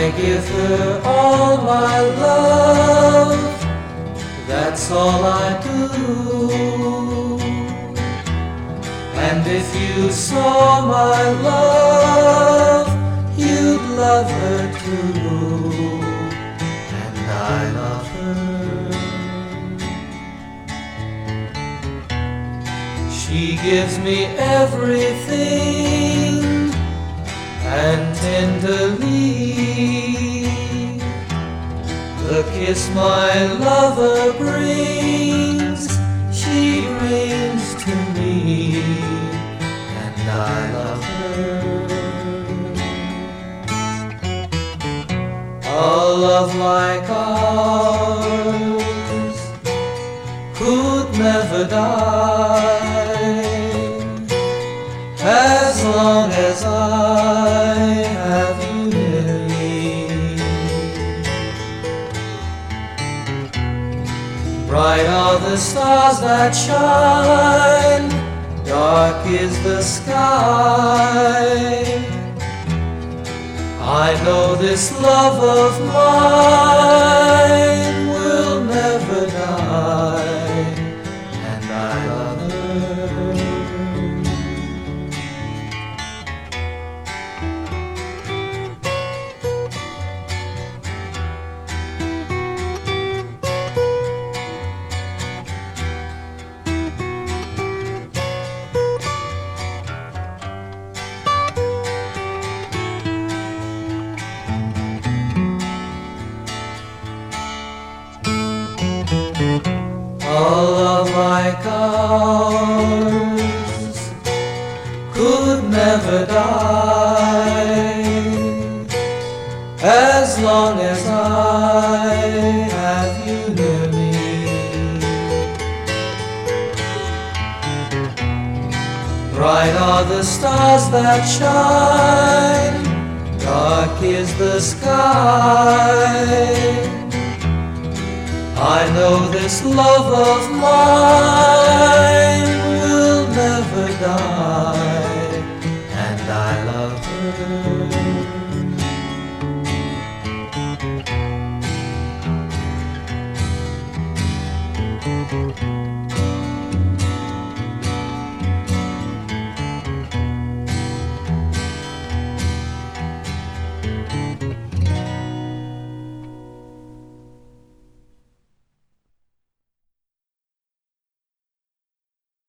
I give her all my love, that's all I do. And if you saw my love, you'd love her too. And I love her. She gives me everything, and tenderly the kiss my lover brings, she brings to me, and I love her. A love like ours could never die, as long as I have you near me. Bright are the stars that shine, dark is the sky. I know this love of mine will never die, and I love her. A love like ours could never die, as long as I have you near me. Bright are the stars that shine, dark is the sky. I know this love of mine will never die, and I love her.